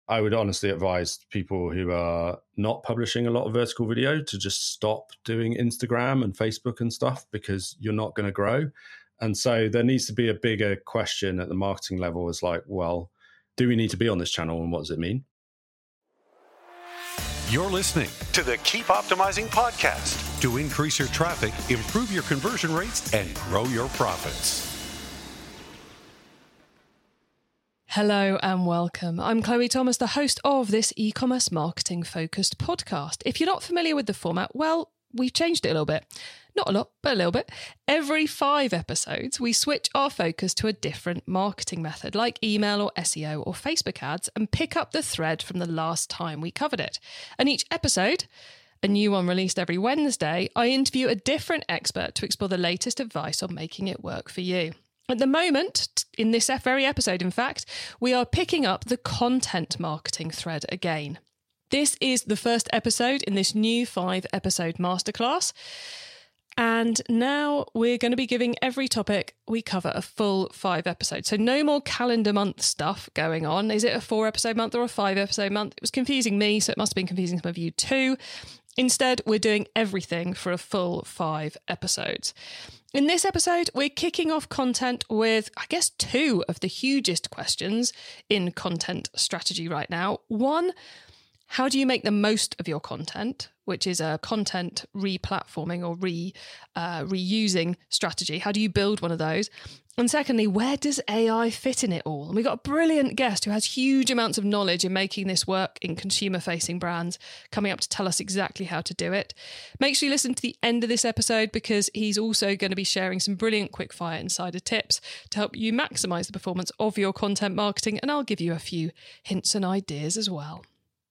I would honestly advise people who are not publishing a lot of vertical video to just stop doing Instagram and Facebook and stuff, because you're not going to grow. And so there needs to be a bigger question at the marketing level, is like, well, do we need to be on this channel and what does it mean? You're listening to the Keep Optimizing podcast to increase your traffic, improve your conversion rates, and grow your profits. Hello and welcome. I'm Chloe Thomas, the host of this e-commerce marketing focused podcast. If you're not familiar with the format, well, we've changed it a little bit. Not a lot, but a little bit. Every 5 episodes, we switch our focus to a different marketing method, like email or SEO or Facebook ads, and pick up the thread from the last time we covered it. And each episode, a new one released every Wednesday, I interview a different expert to explore the latest advice on making it work for you. At the moment, in this very episode, in fact, we are picking up the content marketing thread again. This is the first episode in this new 5-episode masterclass. And now we're going to be giving every topic we cover a full 5 episodes. So no more calendar month stuff going on. Is it a 4-episode month or a 5-episode month? It was confusing me, so it must have been confusing some of you too. Instead, we're doing everything for a full 5 episodes. In this episode, we're kicking off content with, I guess, 2 of the hugest questions in content strategy right now. One, how do you make the most of your content, which is a content re-platforming or reusing strategy? How do you build one of those? And secondly, where does AI fit in it all? And we've got a brilliant guest who has huge amounts of knowledge in making this work in consumer-facing brands coming up to tell us exactly how to do it. Make sure you listen to the end of this episode, because he's also going to be sharing some brilliant quickfire insider tips to help you maximise the performance of your content marketing, and I'll give you a few hints and ideas as well.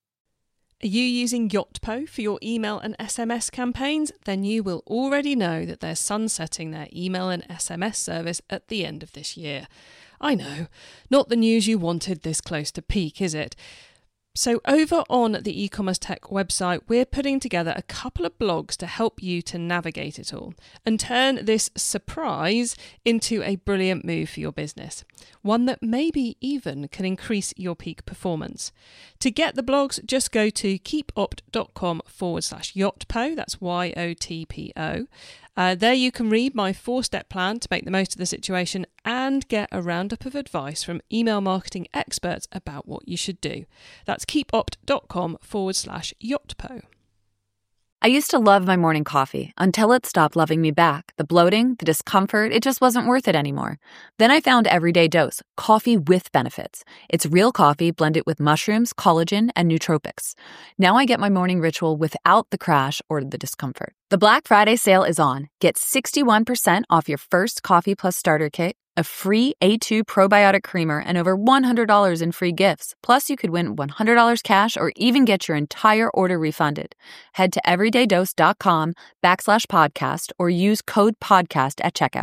Are you using Yotpo for your email and SMS campaigns? Then you will already know that they're sunsetting their email and SMS service at the end of this year. I know, not the news you wanted this close to peak, is it? So over on the e-commerce tech website, we're putting together a couple of blogs to help you to navigate it all and turn this surprise into a brilliant move for your business. One that maybe even can increase your peak performance. To get the blogs, just go to keepopt.com/Yotpo, that's YOTPO. There you can read my 4-step plan to make the most of the situation and get a roundup of advice from email marketing experts about what you should do. That's keepopt.com/Yotpo. I used to love my morning coffee until it stopped loving me back. The bloating, the discomfort, it just wasn't worth it anymore. Then I found Everyday Dose, coffee with benefits. It's real coffee blended with mushrooms, collagen, and nootropics. Now I get my morning ritual without the crash or the discomfort. The Black Friday sale is on. Get 61% off your first Coffee Plus starter kit, a free A2 probiotic creamer, and over $100 in free gifts. Plus, you could win $100 cash or even get your entire order refunded. Head to everydaydose.com/podcast or use code podcast at checkout.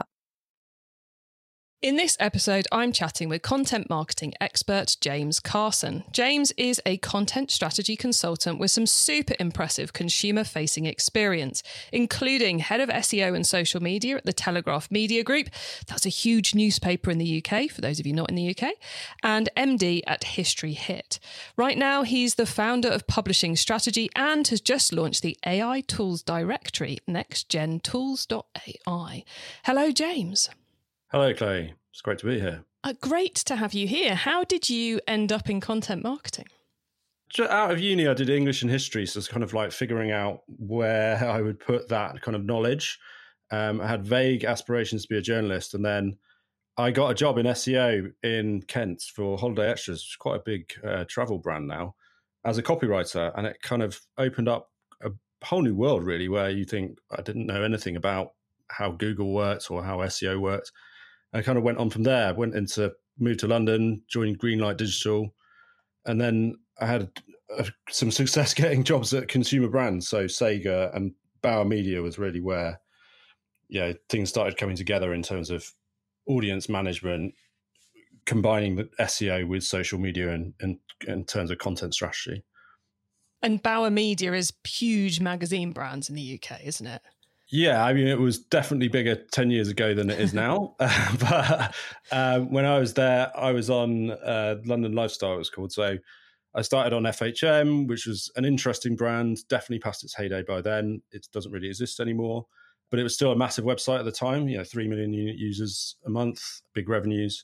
In this episode, I'm chatting with content marketing expert James Carson. James is a content strategy consultant with some super impressive consumer-facing experience, including head of SEO and social media at the Telegraph Media Group. That's a huge newspaper in the UK, for those of you not in the UK, and MD at History Hit. Right now, he's the founder of Publishing Strategy and has just launched the AI tools directory, nextgentools.ai. Hello, James. Hello, Chloe. It's great to be here. Great to have you here. How did you end up in content marketing? Out of uni, I did English and history, so it's kind of like figuring out where I would put that kind of knowledge. I had vague aspirations to be a journalist, and then I got a job in SEO in Kent for Holiday Extras, which is quite a big travel brand now, as a copywriter, and it kind of opened up a whole new world, really, where you think, I didn't know anything about how Google worked or how SEO worked. I kind of went on from there, moved to London, joined Greenlight Digital, and then I had some success getting jobs at consumer brands. So Sega and Bauer Media was really where things started coming together in terms of audience management, combining the SEO with social media and in terms of content strategy. And Bauer Media is huge magazine brands in the UK, isn't it? Yeah, I mean, it was definitely bigger 10 years ago than it is now. But when I was there, I was on London Lifestyle, it was called. So I started on FHM, which was an interesting brand, definitely past its heyday by then. It doesn't really exist anymore, but it was still a massive website at the time, 3 million unique users a month, big revenues.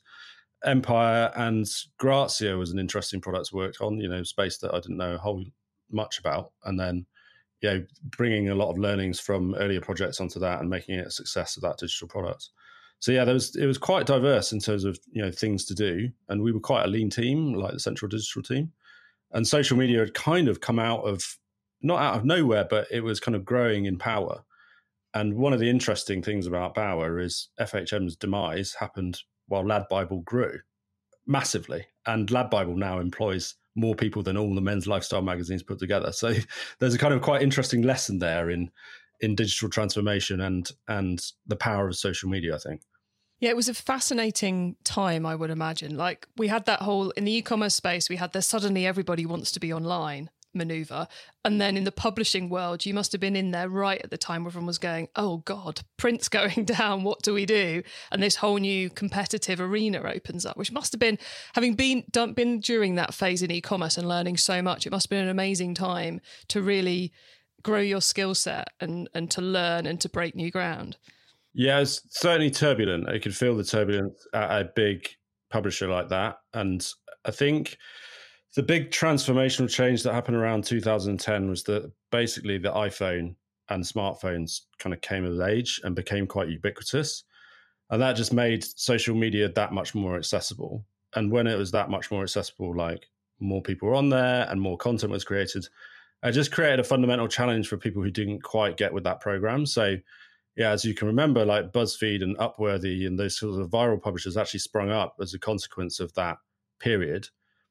Empire and Grazia was an interesting product to work on, space that I didn't know a whole much about. And then, bringing a lot of learnings from earlier projects onto that and making it a success of that digital product. So it was quite diverse in terms of, things to do. And we were quite a lean team, like the central digital team. And social media had kind of come not out of nowhere, but it was kind of growing in power. And one of the interesting things about Bauer is FHM's demise happened while LADbible grew massively. And LADbible now employs more people than all the men's lifestyle magazines put together. So there's a kind of quite interesting lesson there in digital transformation and the power of social media, I think. Yeah, it was a fascinating time, I would imagine. Like we had that whole, in the e-commerce space, we had the suddenly everybody wants to be online maneuver. And then in the publishing world, you must have been in there right at the time where everyone was going, oh God, print's going down, what do we do? And this whole new competitive arena opens up, which must have been, having been during that phase in e-commerce and learning so much, it must have been an amazing time to really grow your skill set and to learn and to break new ground. Yeah, it's certainly turbulent. I could feel the turbulence at a big publisher like that. And I think the big transformational change that happened around 2010 was that basically the iPhone and smartphones kind of came of age and became quite ubiquitous. And that just made social media that much more accessible. And when it was that much more accessible, like more people were on there and more content was created, it just created a fundamental challenge for people who didn't quite get with that program. So yeah, as you can remember, like BuzzFeed and Upworthy and those sorts of viral publishers actually sprung up as a consequence of that period.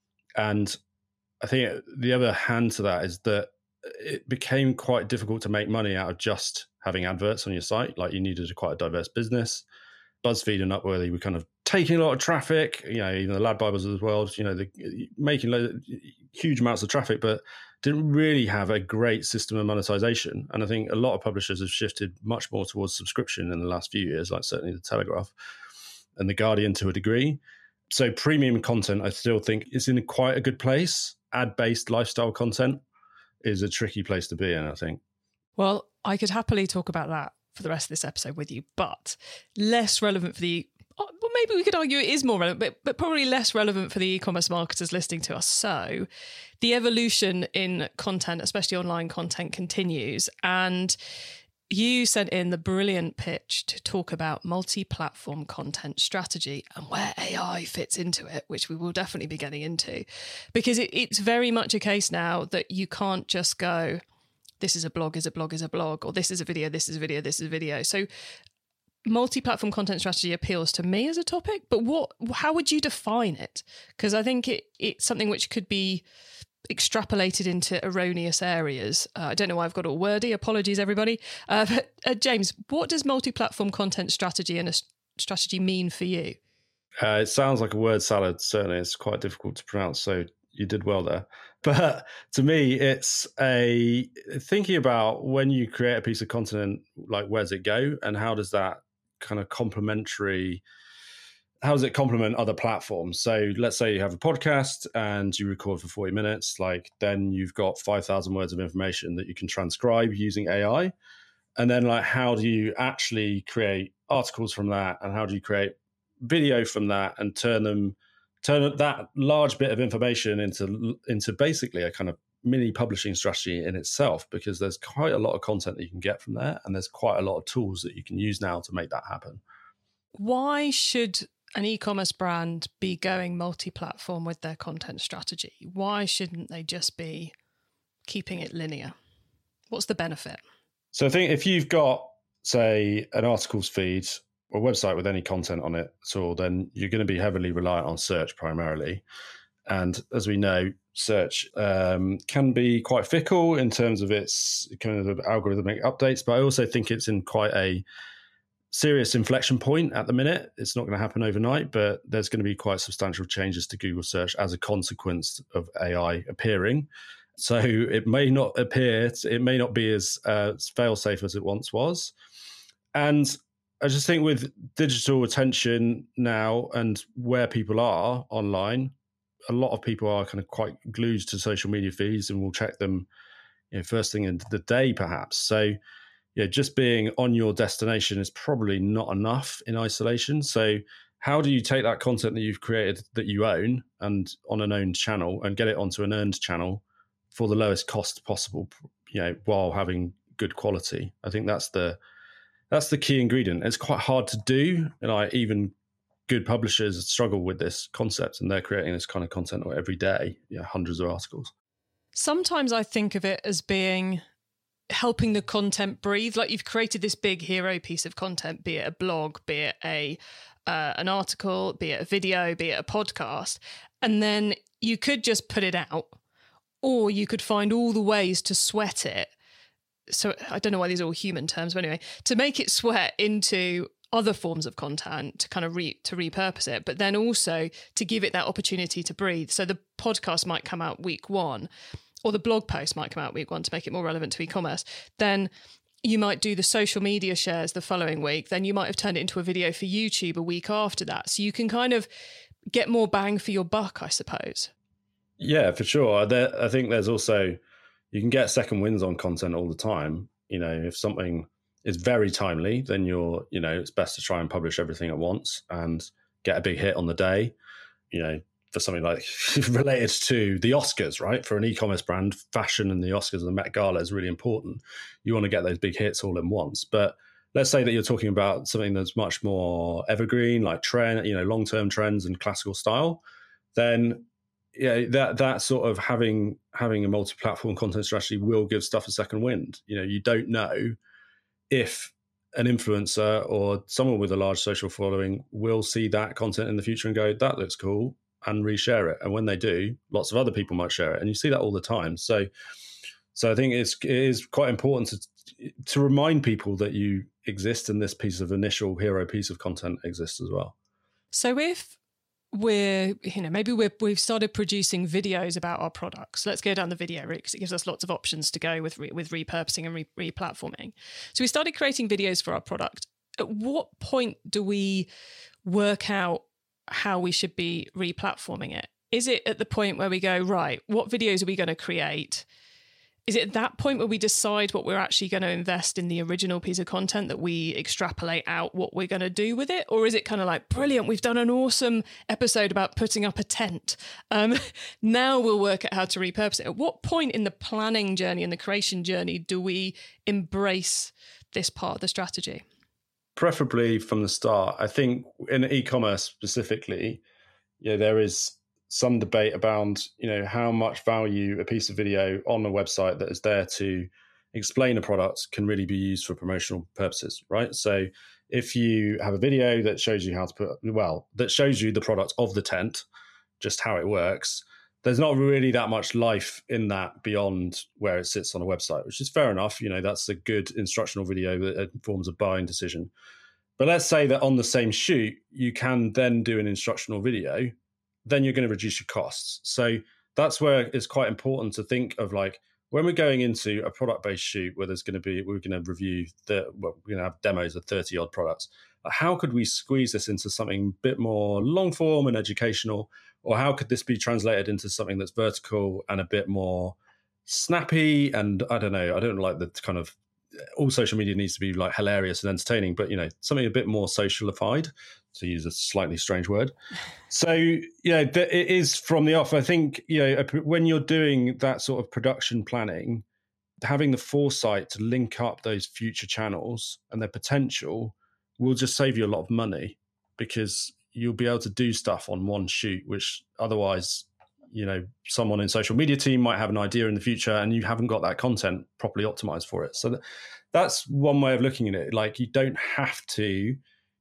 And I think the other hand to that is that it became quite difficult to make money out of just having adverts on your site. Like you needed quite a diverse business. BuzzFeed and Upworthy were kind of taking a lot of traffic, even the LADbibles of the world, they're making huge amounts of traffic, but didn't really have a great system of monetization. And I think a lot of publishers have shifted much more towards subscription in the last few years, like certainly the Telegraph and the Guardian to a degree. So premium content, I still think, is in quite a good place. Ad-based lifestyle content is a tricky place to be in, I think. Well, I could happily talk about that for the rest of this episode with you, but less relevant for well, maybe we could argue it is more relevant, but probably less relevant for the e-commerce marketers listening to us. So the evolution in content, especially online content, continues. And you sent in the brilliant pitch to talk about multi-platform content strategy and where AI fits into it, which we will definitely be getting into, because it's very much a case now that you can't just go, this is a blog, is a blog, is a blog, or this is a video, this is a video, this is a video. So multi-platform content strategy appeals to me as a topic, but how would you define it? Because I think it's something which could be extrapolated into erroneous areas. I don't know why I've got all wordy. Apologies, everybody. But James, what does multi-platform content strategy and a strategy mean for you? It sounds like a word salad. Certainly, it's quite difficult to pronounce. So you did well there. But to me, it's thinking about when you create a piece of content, like where does it go, and how does that kind of how does it complement other platforms? So let's say you have a podcast and you record for 40 minutes, then you've got 5,000 words of information that you can transcribe using AI. And then how do you actually create articles from that? And how do you create video from that and turn that large bit of information into basically a kind of mini publishing strategy in itself, because there's quite a lot of content that you can get from there. And there's quite a lot of tools that you can use now to make that happen. Why should an e-commerce brand be going multi-platform with their content strategy? Why shouldn't they just be keeping it linear? What's the benefit? So I think if you've got, say, an articles feed or website with any content on it at all, then you're going to be heavily reliant on search primarily. And as we know, search can be quite fickle in terms of its kind of algorithmic updates, but I also think it's in quite a serious inflection point at the minute. It's not going to happen overnight, but there's going to be quite substantial changes to Google search as a consequence of AI appearing. So it may not be as fail-safe as it once was. And I just think with digital attention now and where people are online, a lot of people are kind of quite glued to social media feeds and will check them, first thing in the day, perhaps. So, just being on your destination is probably not enough in isolation. So how do you take that content that you've created that you own and on an owned channel and get it onto an earned channel for the lowest cost possible, while having good quality? I think that's the key ingredient. It's quite hard to do. And even good publishers struggle with this concept, and they're creating this kind of content every day, hundreds of articles. Sometimes I think of it as being helping the content breathe. Like, you've created this big hero piece of content, be it a blog, be it an article, be it a video, be it a podcast, and then you could just put it out, or you could find all the ways to sweat it. So I don't know why these are all human terms, but anyway, to make it sweat into other forms of content, to kind of to repurpose it, but then also to give it that opportunity to breathe. So the podcast might come out week 1, or the blog post might come out week 1 to make it more relevant to e-commerce. Then you might do the social media shares the following week. Then you might have turned it into a video for YouTube a week after that. So you can kind of get more bang for your buck, I suppose. Yeah, for sure. I think there's also, you can get second wins on content all the time. If something is very timely, then it's best to try and publish everything at once and get a big hit on the day. For something like related to the Oscars, right? For an e-commerce brand, fashion and the Oscars and the Met Gala is really important. You want to get those big hits all in once. But let's say that you're talking about something that's much more evergreen, like trend, long-term trends and classical style, then that sort of having a multi-platform content strategy will give stuff a second wind. You don't know if an influencer or someone with a large social following will see that content in the future and go, that looks cool, and reshare it. And when they do, lots of other people might share it. And you see that all the time. So I think it is quite important to remind people that you exist, and this piece of initial hero piece of content exists as well. So if we've started producing videos about our products, let's go down the video route because it gives us lots of options to go with repurposing and replatforming. So we started creating videos for our product. At what point do we work out how we should be replatforming it? Is it at the point where we go, right, what videos are we going to create? Is it at that point where we decide what we're actually going to invest in the original piece of content, that we extrapolate out what we're going to do with it? Or is it kind of like, brilliant, we've done an awesome episode about putting up a tent. Now we'll work out how to repurpose it. At what point in the planning journey and the creation journey do we embrace this part of the strategy? Preferably from the start. I think in e-commerce specifically, there is some debate about, how much value a piece of video on a website that is there to explain a product can really be used for promotional purposes, right? So if you have a video that shows you that shows you the product of the tent, just how it works, there's not really that much life in that beyond where it sits on a website, which is fair enough. That's a good instructional video that informs a buying decision. But let's say that on the same shoot, you can then do an instructional video, then you're going to reduce your costs. So that's where it's quite important to think of, like, when we're going into a product-based shoot where we're going to review we're going to have demos of 30 odd products. How could we squeeze this into something a bit more long form and educational? Or how could this be translated into something that's vertical and a bit more snappy? And I don't know, I don't like the kind of, all social media needs to be like hilarious and entertaining, but something a bit more socialified, to use a slightly strange word. So it is from the off. I think when you're doing that sort of production planning, having the foresight to link up those future channels and their potential will just save you a lot of money, because you'll be able to do stuff on one shoot, which otherwise, someone in social media team might have an idea in the future and you haven't got that content properly optimized for it. So that's one way of looking at it. Like, you don't have to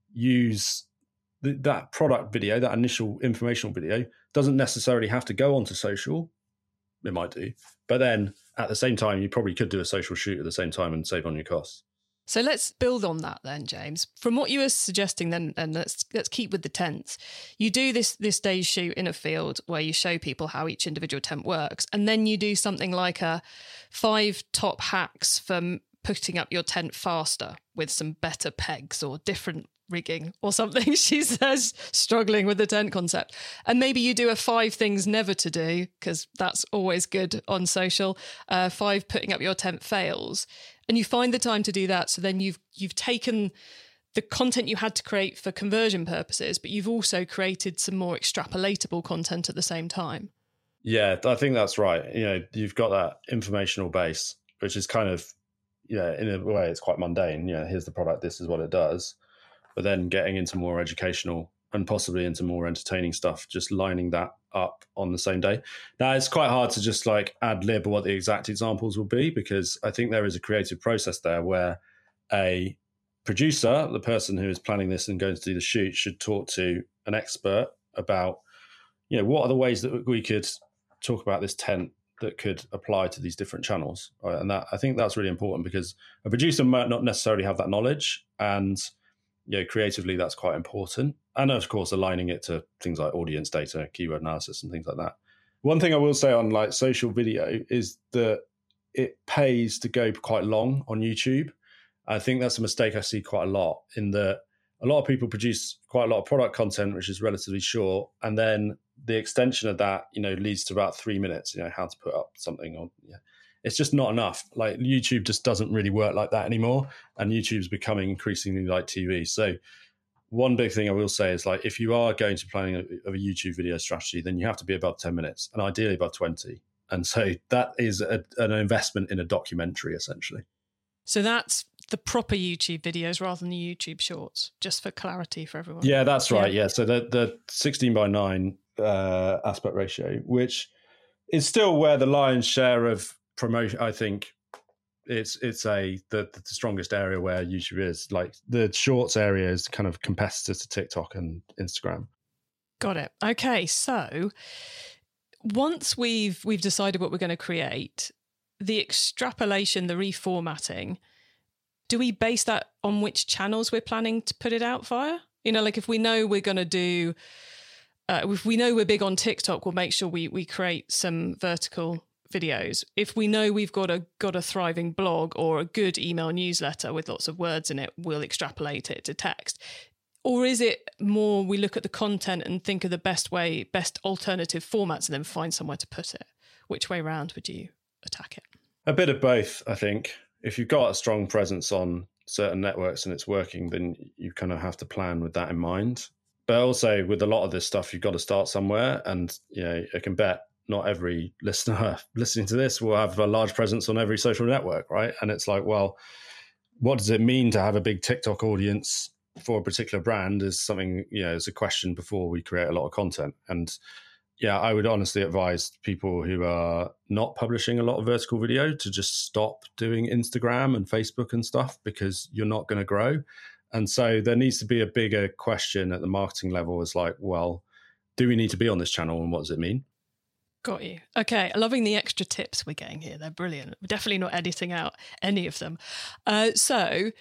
use that product video, that initial informational video doesn't necessarily have to go onto social. It might do. But then at the same time, you probably could do a social shoot at the same time and save on your costs. So let's build on that then, James. From what you were suggesting then, and let's keep with the tents. You do this day's shoot in a field where you show people how each individual tent works, and then you do something like a 5 top hacks for putting up your tent faster with some better pegs or different rigging or something, she says, struggling with the tent concept. And maybe you do a 5 things never to do, because that's always good on social. 5 putting up your tent fails. And you find the time to do that. So then you've taken the content you had to create for conversion purposes, but you've also created some more extrapolatable content at the same time. Yeah, I think that's right. You've got that informational base, which is kind of, in a way, it's quite mundane. Here's the product, this is what it does. But then getting into more educational and possibly into more entertaining stuff, just lining that up on the same day. Now, it's quite hard to just like ad lib what the exact examples will be, because I think there is a creative process there where a producer, the person who is planning this and going to do the shoot, should talk to an expert about, what are the ways that we could talk about this tent that could apply to these different channels. Right? And I think that's really important, because a producer might not necessarily have that knowledge, and creatively that's quite important. And of course, aligning it to things like audience data, keyword analysis, and things like that. One thing I will say on like social video is that it pays to go quite long on YouTube. I think that's a mistake I see quite a lot, in that a lot of people produce quite a lot of product content, which is relatively short. And then the extension of that, leads to about 3 minutes, how to put up something on. It's just not enough. Like YouTube just doesn't really work like that anymore. And YouTube's becoming increasingly like TV. So one big thing I will say is, like, if you are going to planning a YouTube video strategy, then you have to be above 10 minutes and ideally above 20. And so that is an investment in a documentary, essentially. So that's the proper YouTube videos rather than the YouTube shorts, just for clarity for everyone. Yeah, that's right. Yeah. So the 16:9 aspect ratio, which is still where the lion's share of promotion, I think it's the strongest area where YouTube is. Like the shorts area is kind of competitor to TikTok and Instagram. Got it. Okay. So once we've decided what we're going to create, the extrapolation, the reformatting, do we base that on which channels we're planning to put it out via? Like if we know we're going to do, if we know we're big on TikTok, we'll make sure we create some vertical videos. If we know we've got a thriving blog or a good email newsletter with lots of words in it, we'll extrapolate it to text. Or is it more we look at the content and think of the best alternative formats and then find somewhere to put it? Which way round would you attack it? A bit of both, I think. If you've got a strong presence on certain networks and it's working, then you kind of have to plan with that in mind. But also with a lot of this stuff, you've got to start somewhere. And, I can bet not every listener listening to this will have a large presence on every social network, right? And it's like, well, what does it mean to have a big TikTok audience for a particular brand is something, is a question before we create a lot of content. And I would honestly advise people who are not publishing a lot of vertical video to just stop doing Instagram and Facebook and stuff, because you're not going to grow. And so there needs to be a bigger question at the marketing level, is like, well, do we need to be on this channel and what does it mean? Got you. Okay. Loving the extra tips we're getting here. They're brilliant. We're definitely not editing out any of them. So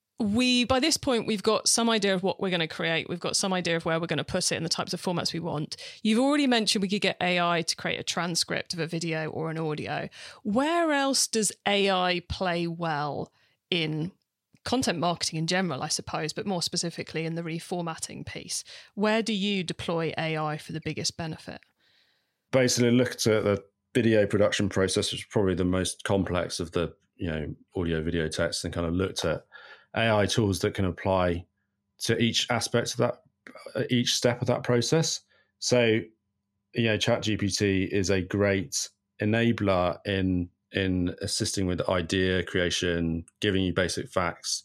by this point, we've got some idea of what we're going to create. We've got some idea of where we're going to put it and the types of formats we want. You've already mentioned we could get AI to create a transcript of a video or an audio. Where else does AI play well in content marketing in general, I suppose, but more specifically in the reformatting piece? Where do you deploy AI for the biggest benefit? Basically looked at the video production process, which is probably the most complex of the audio video text, and kind of looked at AI tools that can apply to each aspect of that, each step of that process. So, ChatGPT is a great enabler in assisting with idea creation, giving you basic facts.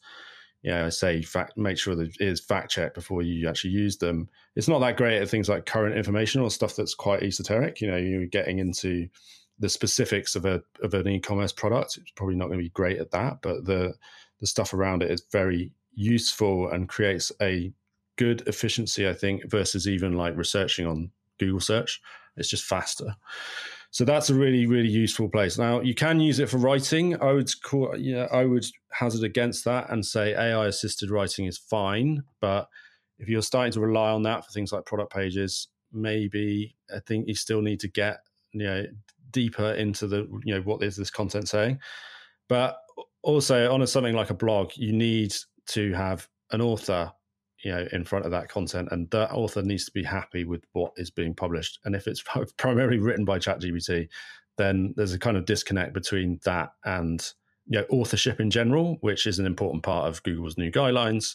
Make sure that it is fact checked before you actually use them. It's not that great at things like current information or stuff that's quite esoteric. You're getting into the specifics of an e-commerce product. It's probably not going to be great at that, but the stuff around it is very useful and creates a good efficiency, I think, versus even like researching on Google search. It's just faster. So that's a really, really useful place. Now, you can use it for writing. I would hazard against that and say AI-assisted writing is fine. But if you're starting to rely on that for things like product pages, maybe I think you still need to get deeper into the what is this content saying. But also on something like a blog, you need to have an author, in front of that content, and that author needs to be happy with what is being published. And if it's primarily written by ChatGPT, then there's a kind of disconnect between that and authorship in general, which is an important part of Google's new guidelines.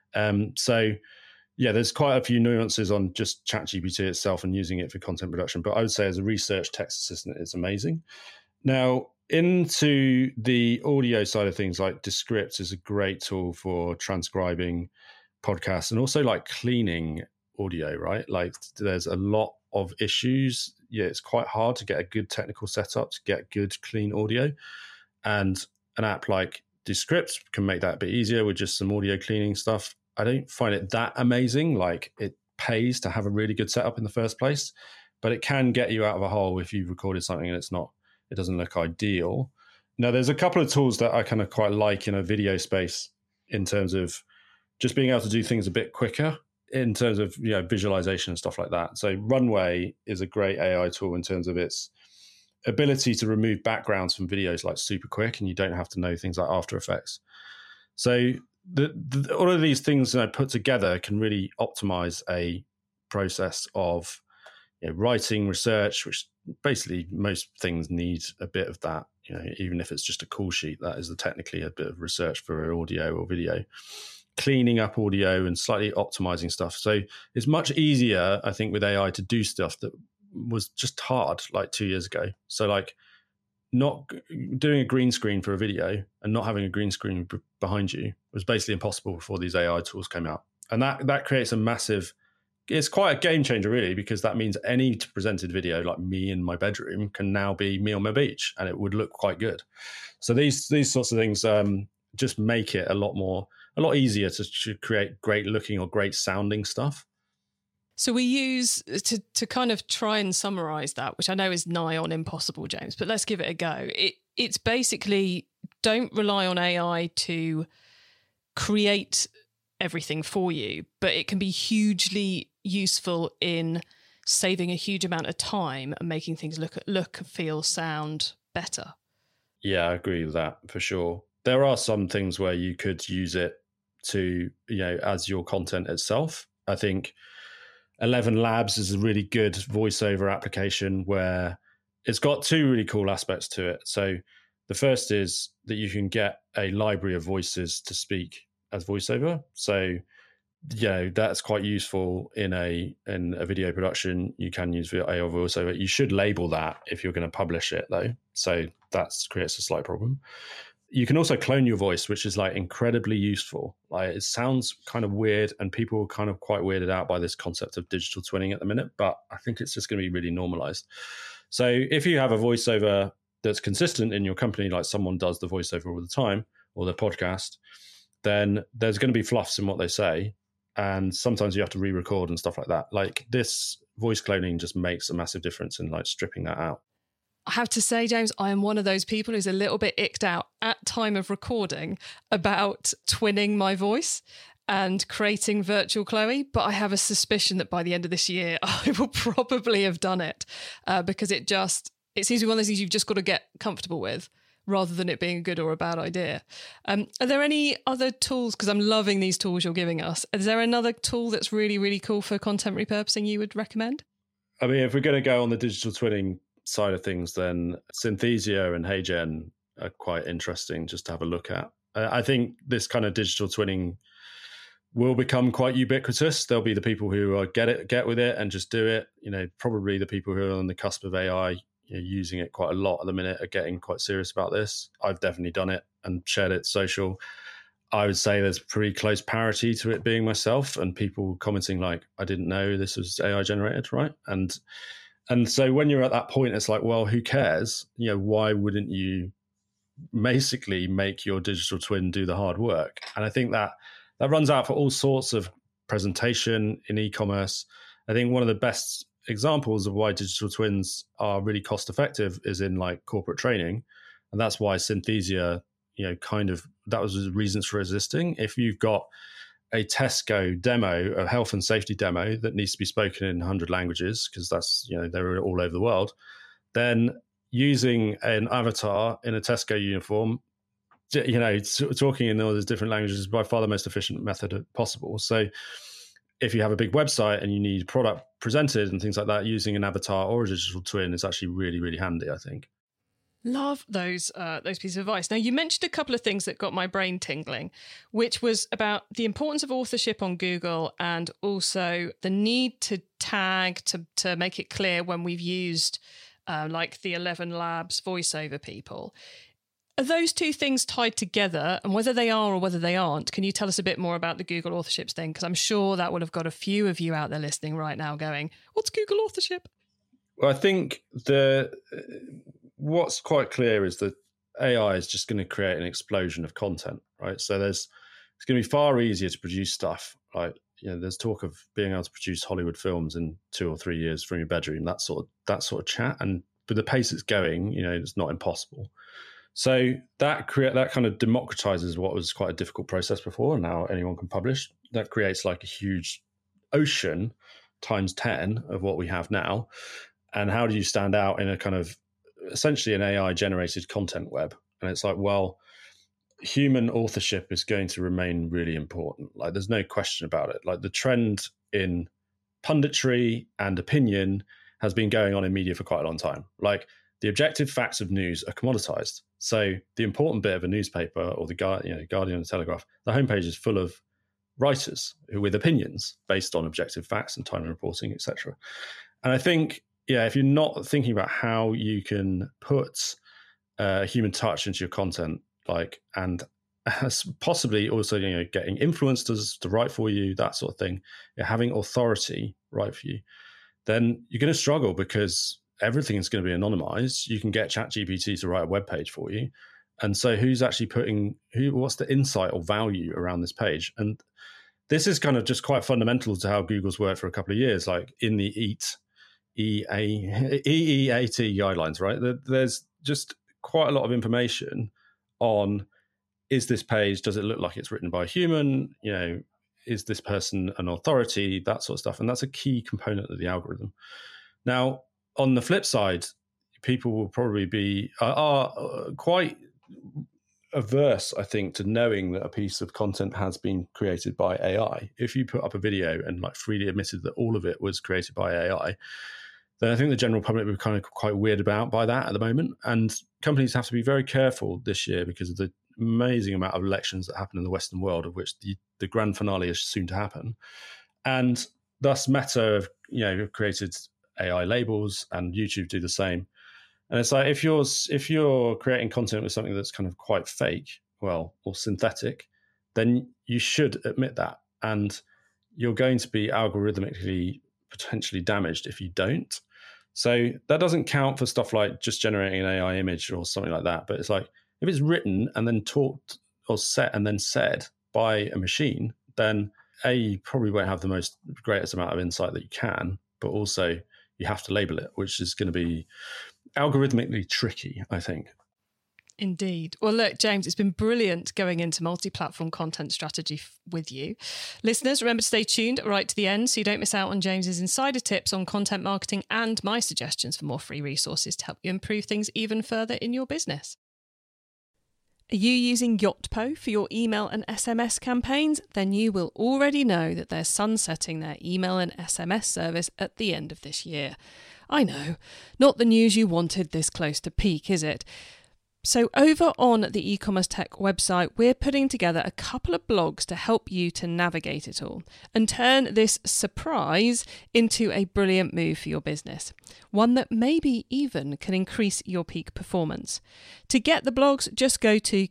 So there's quite a few nuances on just ChatGPT itself and using it for content production. But I would say as a research text assistant, it's amazing. Now, into the audio side of things, like Descript is a great tool for transcribing podcasts and also like cleaning audio, right? Like there's a lot of issues. It's quite hard to get a good technical setup to get good, clean audio. And an app like Descript can make that a bit easier with just some audio cleaning stuff. I don't find it that amazing. Like it pays to have a really good setup in the first place, but it can get you out of a hole if you've recorded something and it doesn't look ideal. Now, there's a couple of tools that I kind of quite like in a video space in terms of just being able to do things a bit quicker in terms of visualization and stuff like that. So Runway is a great AI tool in terms of its ability to remove backgrounds from videos like super quick, and you don't have to know things like After Effects. So all of these things put together can really optimize a process of writing, research, which basically most things need a bit of that. Even if it's just a call sheet, that is technically a bit of research for audio or video. Cleaning up audio and slightly optimizing stuff. So it's much easier, I think, with AI to do stuff that was just hard like 2 years ago. So like not doing a green screen for a video and not having a green screen behind you was basically impossible before these AI tools came out. And that creates a massive, it's quite a game changer really, because that means any presented video like me in my bedroom can now be me on my beach and it would look quite good. So these sorts of things just make it a lot easier to create great looking or great sounding stuff. So we use, to kind of try and summarize that, which I know is nigh on impossible, James, but let's give it a go. It's basically, don't rely on AI to create everything for you, but it can be hugely useful in saving a huge amount of time and making things look, feel, sound better. Yeah, I agree with that for sure. There are some things where you could use it to, as your content itself. I think 11 Labs is a really good voiceover application where it's got two really cool aspects to it. So the first is that you can get a library of voices to speak as voiceover. So, that's quite useful in a video production. You can use AI voiceover. You should label that if you're going to publish it though. So that creates a slight problem. You can also clone your voice, which is like incredibly useful. Like it sounds kind of weird and people are kind of quite weirded out by this concept of digital twinning at the minute, but I think it's just going to be really normalized. So if you have a voiceover that's consistent in your company, like someone does the voiceover all the time or their podcast, then there's going to be fluffs in what they say. And sometimes you have to re-record and stuff like that. Like this voice cloning just makes a massive difference in like stripping that out. I have to say, James, I am one of those people who's a little bit icked out at time of recording about twinning my voice and creating virtual Chloe, but I have a suspicion that by the end of this year, I will probably have done it because it seems to be one of those things you've just got to get comfortable with rather than it being a good or a bad idea. Are there any other tools, because I'm loving these tools you're giving us, is there another tool that's really, really cool for content repurposing you would recommend? I mean, if we're going to go on the digital twinning side of things, then Synthesia and HeyGen are quite interesting just to have a look at. I think this kind of digital twinning will become quite ubiquitous. There'll be the people who get with it and just do it. Probably the people who are on the cusp of AI, using it quite a lot at the minute are getting quite serious about this. I've definitely done it and shared it social. I would say there's pretty close parity to it being myself and people commenting like, I didn't know this was AI generated, right? And so when you're at that point, it's like, well, who cares? Why wouldn't you basically make your digital twin do the hard work? And I think that runs out for all sorts of presentation in e-commerce. I think one of the best examples of why digital twins are really cost effective is in like corporate training. And that's why Synthesia, that was the reasons for existing. If you've got a Tesco demo, a health and safety demo that needs to be spoken in 100 languages, because that's, they're all over the world, then using an avatar in a Tesco uniform talking in all those different languages is by far the most efficient method possible. So if you have a big website and you need product presented and things like that, using an avatar or a digital twin is actually really, really handy, I think. Love those pieces of advice. Now, you mentioned a couple of things that got my brain tingling, which was about the importance of authorship on Google and also the need to tag to make it clear when we've used like the 11 Labs voiceover people. Are those two things tied together? And whether they are or whether they aren't, can you tell us a bit more about the Google authorships thing? Because I'm sure that would have got a few of you out there listening right now going, what's Google authorship? Well, I think what's quite clear is that AI is just going to create an explosion of content, right? So it's going to be far easier to produce stuff. Like, there's talk of being able to produce Hollywood films in 2 or 3 years from your bedroom, that sort of chat. And with the pace it's going, it's not impossible. So that kind of democratizes what was quite a difficult process before, and now anyone can publish. That creates like a huge ocean times 10 of what we have now. And how do you stand out in a kind of essentially an AI generated content web? And it's like, well, human authorship is going to remain really important. Like, there's no question about it. Like, the trend in punditry and opinion has been going on in media for quite a long time. Like, the objective facts of news are commoditized. So the important bit of a newspaper or the Guardian or Telegraph, the homepage is full of writers with opinions based on objective facts and timely reporting, etc. And I think, if you're not thinking about how you can put a human touch into your content, and possibly also, getting influencers to write for you, that sort of thing, having authority write for you, then you're going to struggle because everything is going to be anonymized. You can get ChatGPT to write a web page for you. And so who's actually what's the insight or value around this page? And this is kind of just quite fundamental to how Google's worked for a couple of years, like in the EEAT guidelines, right? There's just quite a lot of information on, is this page, does it look like it's written by a human? Is this person an authority? That sort of stuff. And that's a key component of the algorithm. Now, on the flip side, people will probably are quite averse, I think, to knowing that a piece of content has been created by AI. If you put up a video and freely admitted that all of it was created by AI, then I think the general public would be kind of quite weirded by that at the moment. And companies have to be very careful this year because of the amazing amount of elections that happen in the Western world, of which the grand finale is soon to happen. And thus Meta have created AI labels, and YouTube do the same. And it's like, if you're creating content with something that's kind of quite fake, or synthetic, then you should admit that. And you're going to be algorithmically potentially damaged if you don't. So that doesn't count for stuff like just generating an AI image or something like that. But it's like, if it's written and then taught or set and then said by a machine, then you probably won't have the greatest amount of insight that you can, but also you have to label it, which is going to be algorithmically tricky, I think. Indeed. Well, look, James, it's been brilliant going into multi-platform content strategy with you. Listeners, remember to stay tuned right to the end so you don't miss out on James's insider tips on content marketing and my suggestions for more free resources to help you improve things even further in your business. Are you using Yotpo for your email and SMS campaigns? Then you will already know that they're sunsetting their email and SMS service at the end of this year. I know, not the news you wanted this close to peak, is it? So over on the e-commerce tech website, we're putting together a couple of blogs to help you to navigate it all and turn this surprise into a brilliant move for your business. One that maybe even can increase your peak performance. To get the blogs, just go to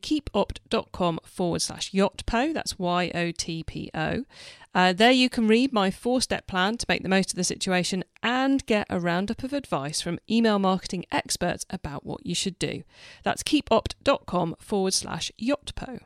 keepopt.com/Yotpo, that's YOTPO. There you can read my 4-step plan to make the most of the situation and get a roundup of advice from email marketing experts about what you should do. That's keepopt.com/Yotpo.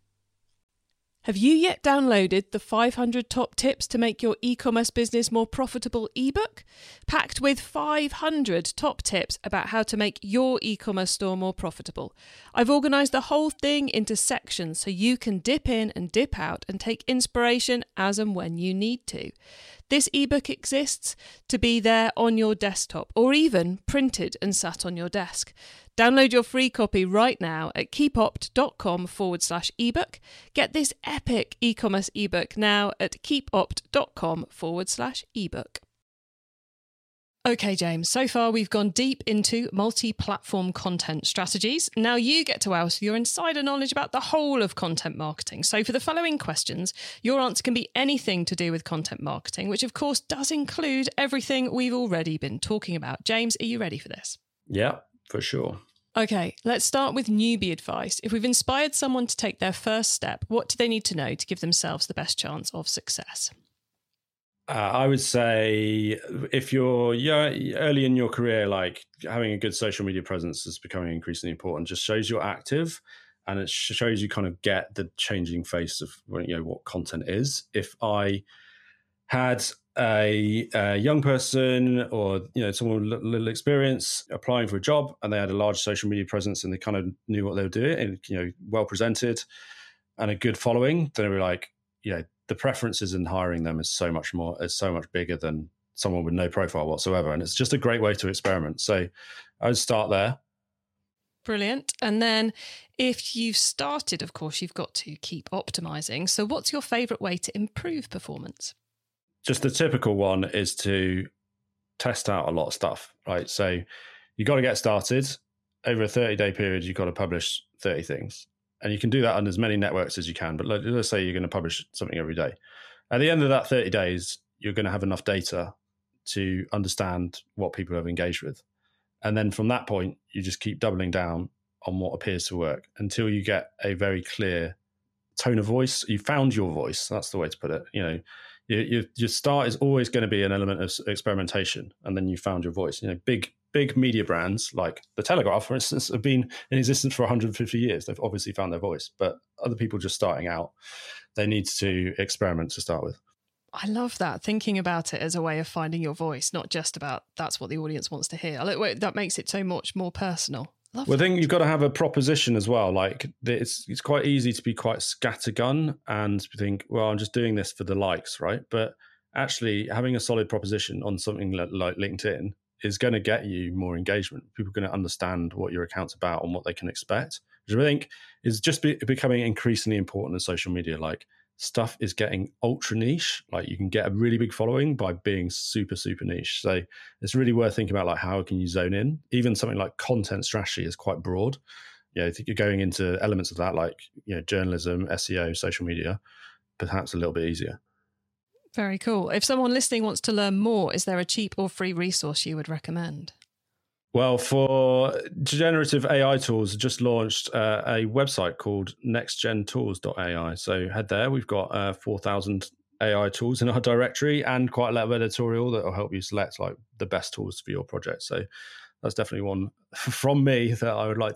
Have you yet downloaded the 500 Top Tips to Make Your E-Commerce Business More Profitable ebook? Packed with 500 top tips about how to make your e-commerce store more profitable. I've organised the whole thing into sections so you can dip in and dip out and take inspiration as and when you need to. This ebook exists to be there on your desktop or even printed and sat on your desk. Download your free copy right now at keepopt.com/ebook. Get this epic e-commerce ebook now at keepopt.com/ebook. Okay, James, so far we've gone deep into multi-platform content strategies. Now you get to us with your insider knowledge about the whole of content marketing. So for the following questions, your answer can be anything to do with content marketing, which of course does include everything we've already been talking about. James, are you ready for this? Yeah, for sure. Okay, let's start with newbie advice. If we've inspired someone to take their first step, what do they need to know to give themselves the best chance of success? I would say if you're early in your career, like having a good social media presence is becoming increasingly important. Just shows you're active, and it shows you kind of get the changing face of what content is. If I had a young person or someone with little experience applying for a job, and they had a large social media presence and they kind of knew what they were doing and well presented and a good following, then they were like, the preferences in hiring them is so much bigger than someone with no profile whatsoever. And it's just a great way to experiment. So I would start there. Brilliant. And then if you've started, of course, you've got to keep optimizing. So what's your favorite way to improve performance? Just the typical one is to test out a lot of stuff, right? So you got to get started. Over a 30-day period, you've got to publish 30 things. And you can do that on as many networks as you can. But let's say you're going to publish something every day. At the end of that 30 days, you're going to have enough data to understand what people have engaged with. And then from that point, you just keep doubling down on what appears to work until you get a very clear tone of voice. You found your voice. That's the way to put it. Your start is always going to be an element of experimentation. And then you found your voice. Big media brands like The Telegraph, for instance, have been in existence for 150 years. They've obviously found their voice, but other people just starting out, they need to experiment to start with. I love that, thinking about it as a way of finding your voice, not just about that's what the audience wants to hear. That makes it so much more personal. I think you've got to have a proposition as well. Like it's quite easy to be quite scattergun and think, well, I'm just doing this for the likes, right? But actually having a solid proposition on something like LinkedIn is going to get you more engagement. People are going to understand what your account's about and what they can expect, which I think is just becoming increasingly important in social media. Like stuff is getting ultra niche. Like you can get a really big following by being super, super niche. So it's really worth thinking about like how can you zone in. Even something like content strategy is quite broad. I think you're going into elements of that like journalism, SEO, social media, perhaps a little bit easier. Very cool. If someone listening wants to learn more, is there a cheap or free resource you would recommend? Well, for generative AI tools, just launched a website called nextgentools.ai. So head there. We've got 4,000 AI tools in our directory and quite a lot of editorial that will help you select like the best tools for your project. So that's definitely one from me that I would like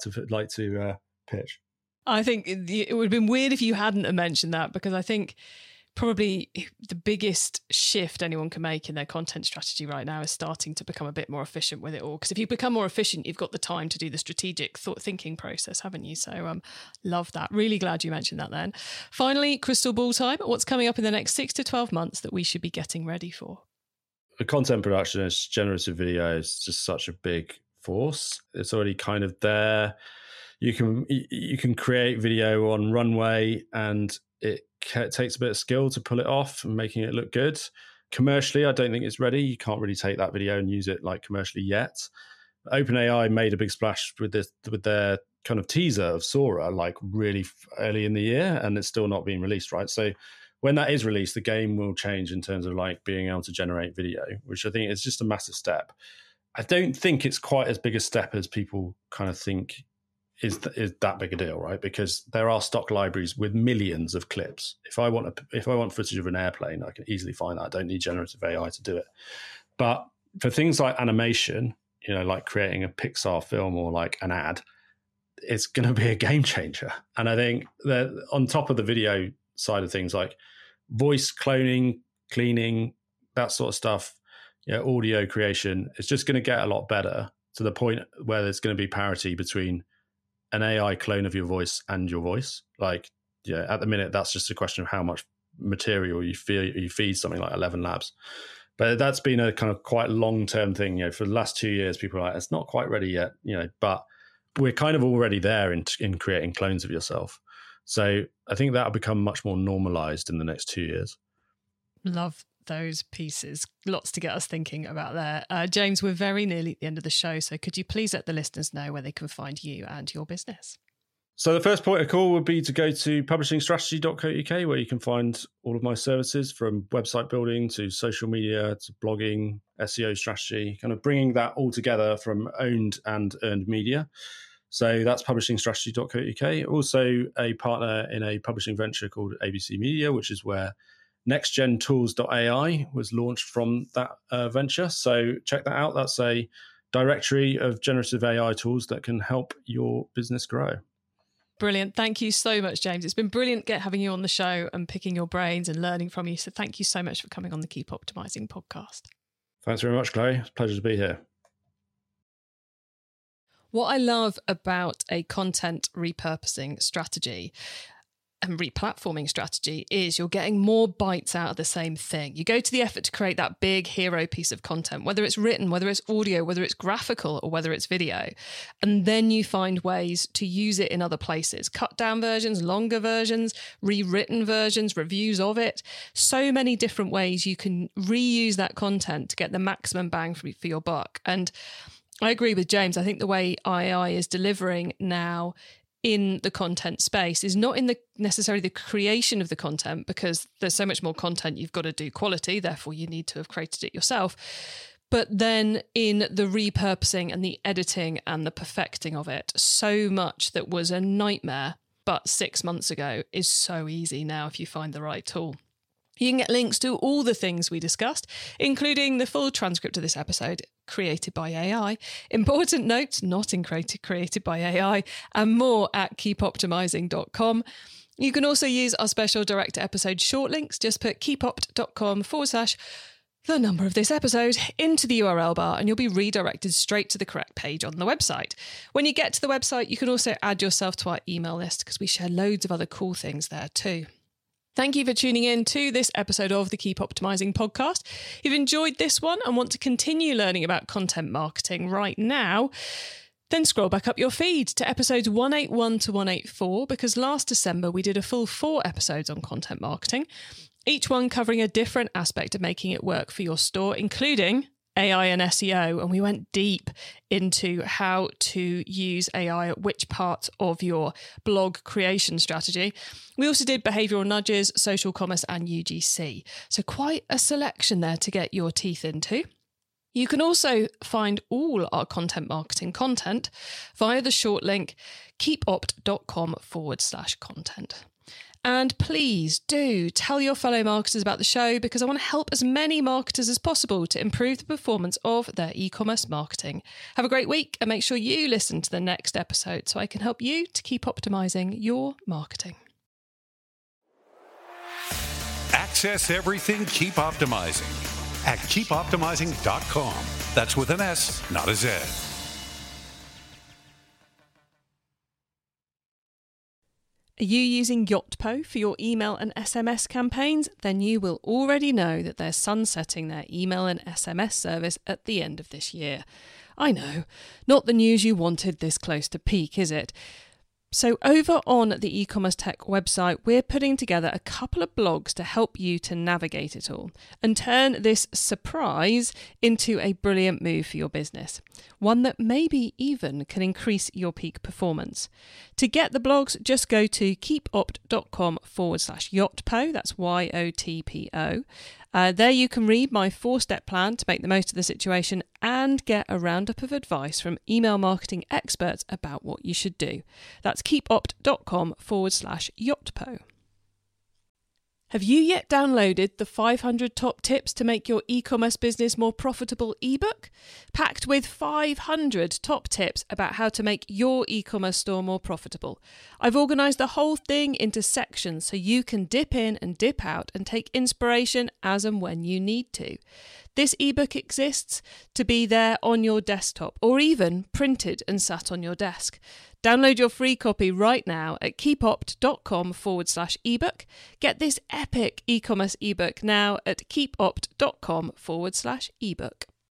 to pitch. I think it would have been weird if you hadn't mentioned that, because I think probably the biggest shift anyone can make in their content strategy right now is starting to become a bit more efficient with it all. Because if you become more efficient, you've got the time to do the strategic thinking process, haven't you? So love that. Really glad you mentioned that then. Finally, crystal ball time. What's coming up in the next 6 to 12 months that we should be getting ready for? The content production is generative video is just such a big force. It's already kind of there. You can create video on Runway and it takes a bit of skill to pull it off and making it look good. Commercially, I don't think it's ready. You can't really take that video and use it like commercially yet. OpenAI made a big splash with their kind of teaser of Sora like really early in the year, and it's still not being released, right? So when that is released, the game will change in terms of like being able to generate video, which I think is just a massive step. I don't think it's quite as big a step as people kind of think is that big a deal, right? Because there are stock libraries with millions of clips. If I want footage of an airplane, I can easily find that. I don't need generative AI to do it. But for things like animation, like creating a Pixar film or like an ad, it's going to be a game changer. And I think that on top of the video side of things, like voice cloning, cleaning, that sort of stuff, audio creation, it's just going to get a lot better to the point where there's going to be parity between an AI clone of your voice and your voice. Like, at the minute, that's just a question of how much material you feed something like 11 Labs. But that's been a kind of quite long-term thing. For the last 2 years, people are like, it's not quite ready yet, but we're kind of already there in creating clones of yourself. So I think that'll become much more normalized in the next 2 years. Love those pieces. Lots to get us thinking about there. James, we're very nearly at the end of the show. So could you please let the listeners know where they can find you and your business? So the first point of call would be to go to publishingstrategy.co.uk, where you can find all of my services, from website building to social media to blogging, SEO strategy, kind of bringing that all together from owned and earned media. So that's publishingstrategy.co.uk. Also a partner in a publishing venture called ABC Media, which is where nextgentools.ai was launched from that venture. So check that out. That's a directory of generative AI tools that can help your business grow. Brilliant. Thank you so much, James. It's been brilliant having you on the show and picking your brains and learning from you. So thank you so much for coming on the Keep Optimizing podcast. Thanks very much, Chloe. It's a pleasure to be here. What I love about a content repurposing strategy and replatforming strategy is you're getting more bites out of the same thing. You go to the effort to create that big hero piece of content, whether it's written, whether it's audio, whether it's graphical, or whether it's video. And then you find ways to use it in other places. Cut down versions, longer versions, rewritten versions, reviews of it. So many different ways you can reuse that content to get the maximum bang for your buck. And I agree with James. I think the way AI is delivering now in the content space is not in necessarily the creation of the content, because there's so much more content, you've got to do quality, therefore you need to have created it yourself. But then in the repurposing and the editing and the perfecting of it, so much that was a nightmare but 6 months ago is so easy now if you find the right tool. You can get links to all the things we discussed, including the full transcript of this episode, created by AI, important notes not created by AI, and more at keepoptimizing.com. You can also use our special direct episode short links. Just put keepopt.com/the number of this episode into the URL bar and you'll be redirected straight to the correct page on the website. When you get to the website, you can also add yourself to our email list, because we share loads of other cool things there too. Thank you for tuning in to this episode of the Keep Optimizing podcast. If you've enjoyed this one and want to continue learning about content marketing right now, then scroll back up your feed to episodes 181 to 184, because last December we did a full 4 episodes on content marketing, each one covering a different aspect of making it work for your store, including AI and SEO, and we went deep into how to use AI at which part of your blog creation strategy. We also did behavioural nudges, social commerce and UGC. So quite a selection there to get your teeth into. You can also find all our content marketing content via the short link keepopt.com/content. And please do tell your fellow marketers about the show, because I want to help as many marketers as possible to improve the performance of their e-commerce marketing. Have a great week and make sure you listen to the next episode so I can help you to keep optimizing your marketing. Access everything Keep Optimizing at keepoptimizing.com. That's with an S, not a Z. Are you using Yotpo for your email and SMS campaigns? Then you will already know that they're sunsetting their email and SMS service at the end of this year. I know, not the news you wanted this close to peak, is it? So over on the e-commerce tech website, we're putting together a couple of blogs to help you to navigate it all and turn this surprise into a brilliant move for your business. One that maybe even can increase your peak performance. To get the blogs, just go to keepopt.com/Yotpo, that's YOTPO. There you can read my 4-step plan to make the most of the situation and get a roundup of advice from email marketing experts about what you should do. That's keepopt.com/Yotpo. Have you yet downloaded the 500 Top Tips to Make Your E-Commerce Business More Profitable ebook? Packed with 500 top tips about how to make your e-commerce store more profitable. I've organised the whole thing into sections so you can dip in and dip out and take inspiration as and when you need to. This ebook exists to be there on your desktop or even printed and sat on your desk. Download your free copy right now at keepopt.com/ebook. Get this epic e-commerce ebook now at keepopt.com/ebook.